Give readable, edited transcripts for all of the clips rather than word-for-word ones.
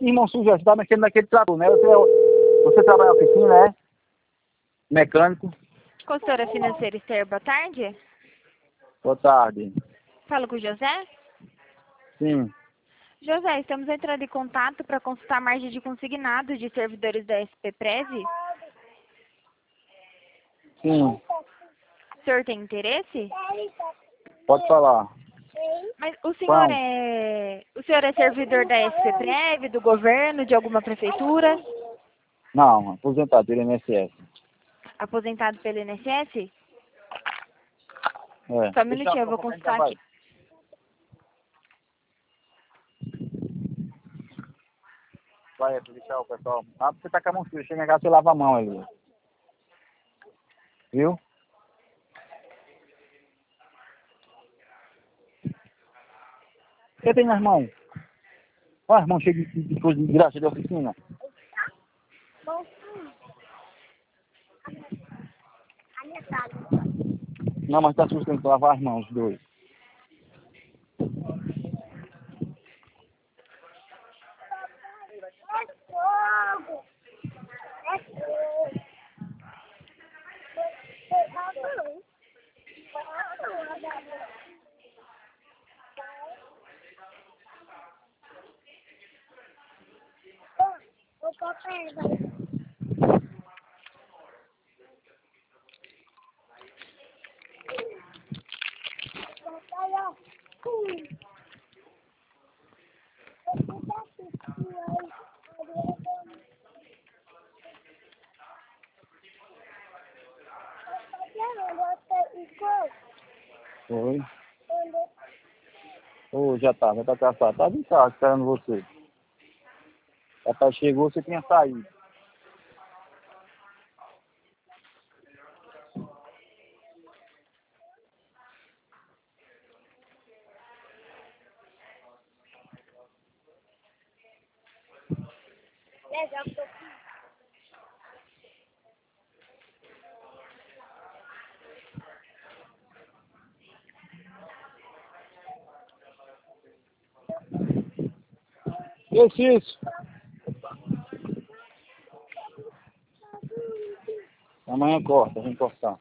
irmão Sujo, você tá mexendo naquele trator, né? Você trabalha na oficina, é? Mecânico. Consultora financeira Esther, boa tarde. Boa tarde. Falo com o José. Sim. José, estamos entrando em contato para consultar a margem de consignado de servidores da SP-Prev. Sim. O senhor tem interesse? Pode falar. Mas o senhor é servidor da SP-Prev, do governo, de alguma prefeitura? Não, aposentado pelo INSS. Aposentado pelo INSS? É. Só um minutinho, eu vou consultar aqui. Vai, deixar o pessoal. Ah, você tá com a mão suja, chega em casa e lava a mão ali. Viu? O que tem nas mãos? Olha as mãos cheias de coisa de graxa de oficina. Não, mas tá sujo, tem que lavar as mãos, os dois. Oi. Ô, já tá cansado. Tava em casa esperando você. Papai chegou, você tinha saído. Isso. Amanhã corta, vem cortar.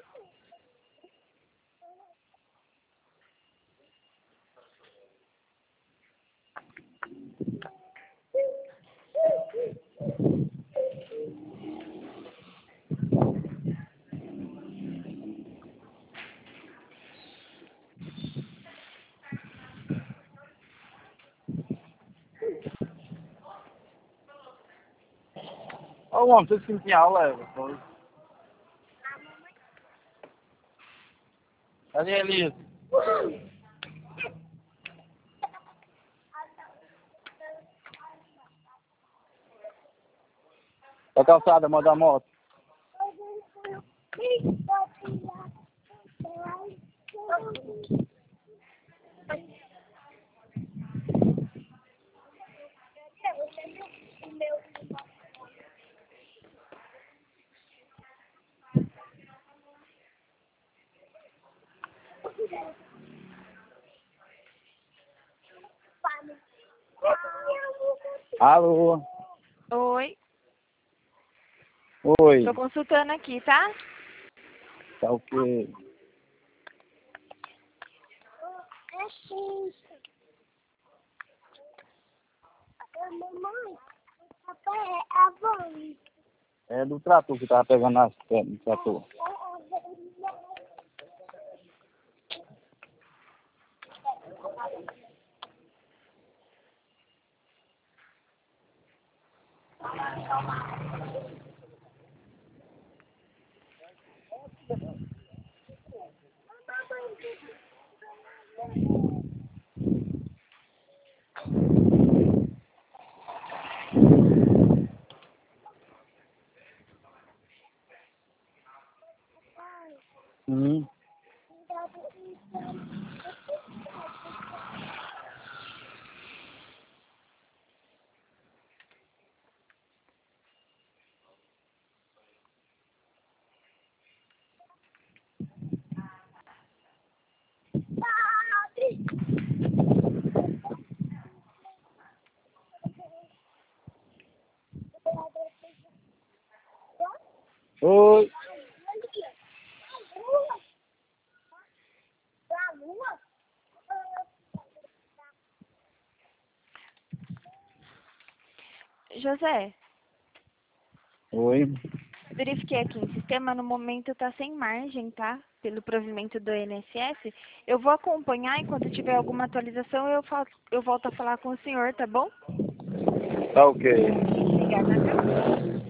Ô, homem, você que tinha aula, Eva. Cadê a Elisa? Tá calçada, manda a moto. Alô? Oi, Oi. tô consultando aqui, tá? Tá o quê? É do trator que tava pegando as pernas do trator. Hum. Oi. José, Oi. verifiquei aqui em sistema, no momento está sem margem, tá? Pelo provimento do INSS. Eu vou acompanhar, enquanto tiver alguma atualização, eu volto a falar com o senhor, tá bom? Tá ok. Obrigada, viu?